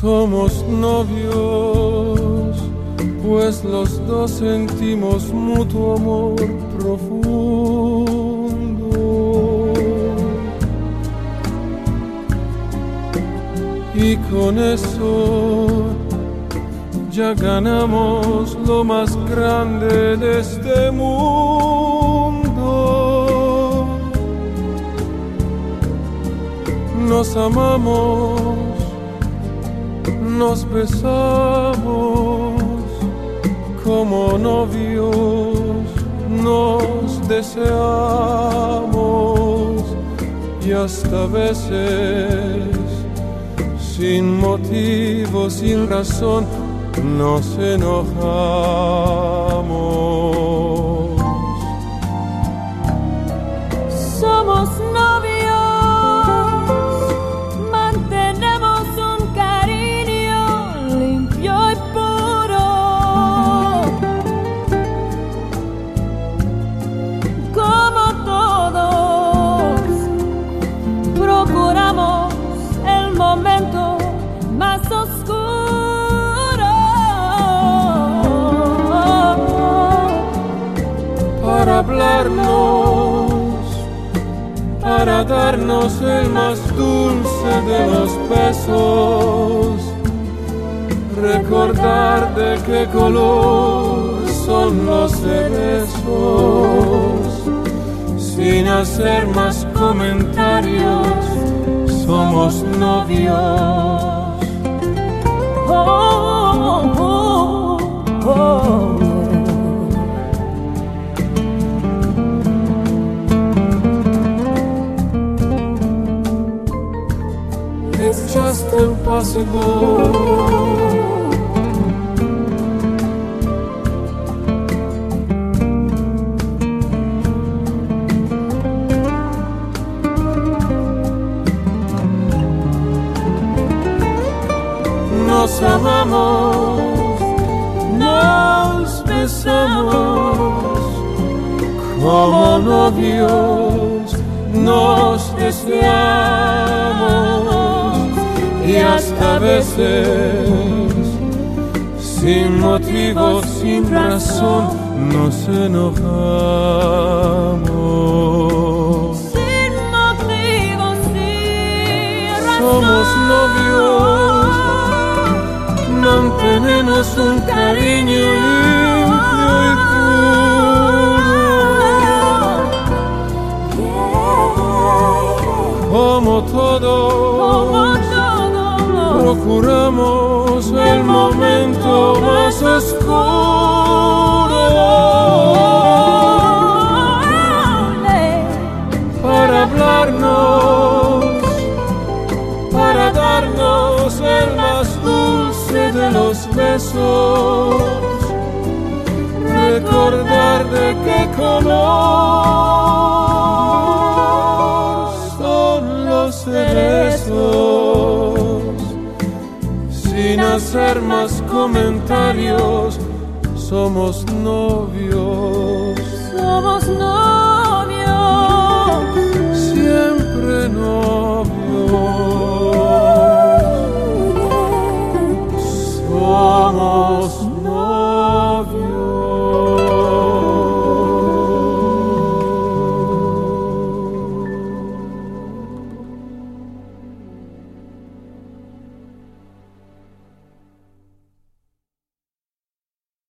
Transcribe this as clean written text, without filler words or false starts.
Somos novios, pues los dos sentimos mutuo amor profundo. Y con eso ya ganamos lo más grande de este mundo. Nos amamos, nos besamos como novios, nos deseamos y hasta veces sin motivo, sin razón, nos enojamos. Somos novios, mantenemos un cariño limpio y puro. Como todos, procuramos el momento más oscuro para hablarnos, para darnos el más dulce de los besos, recordar de qué color son los cerezos, sin hacer más comentarios, somos novios. Oh, oh, oh, oh. It's just impossible. Nos amamos, nos besamos como novios, nos deseamos y hasta veces sin motivo, sin razón nos enojamos. Sin motivo, sin razón. Somos novios, mantenemos un cariño limpio y puro. Como todos, procuramos el momento más oscuro para hablarnos, para darnos el más dulce de los besos, recordar de qué color son los cerezos, sin hacer más comentarios, somos novios. Somos novios.